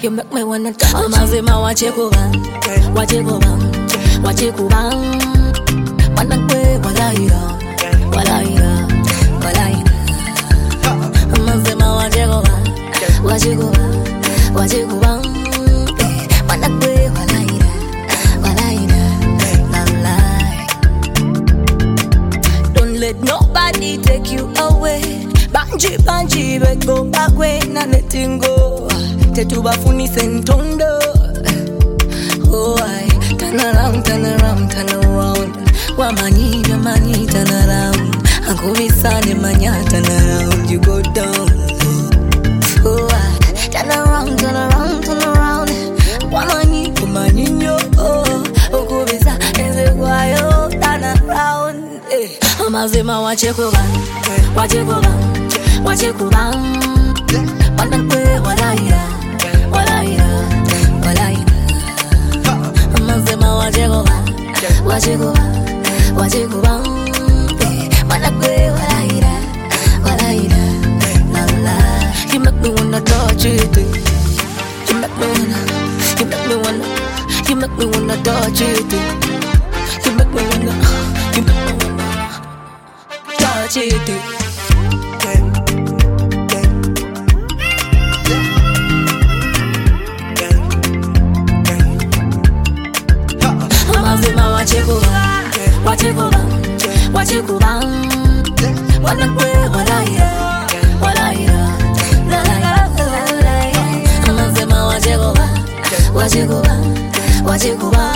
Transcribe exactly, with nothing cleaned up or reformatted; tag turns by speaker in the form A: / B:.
A: You make me wanna touch. Mazima wache kuba, wache kuba, wache kuba. Manakwe walaira, walaira, walaira. Mazima wache kuba, wache kuba, wache kuba. Manakwe walaira, walaira, lalai. Don't let nobody take you away. Banji banji we go back way na netingo. Tetuba funi sentondo. Oh I turn around, turn around, turn around. Wamani, wamani, turn around. Ankumisane manya, turn around. You go down. Oh I turn around, turn around, turn around. Wamani, wamani yo. Oh, okubisa enze kwayo, turn around. Eh, amazima wache kuba, wache kuba, wache kuba. Manakwe walaira, walaira, walaira. Amazima wache kuba, wache kuba, wache kuba. Manakwe walaira, walaira, lalai. You make me wanna touch it. You make me wanna, you make me wanna, you make me wanna touch it. You make me wanna, you make me wanna touch it. Mazima wache kuba, wache kuba, wache kuba. Manakwe walaira, walaira, walaira. Mazima wache kuba, wache kuba, wache kuba.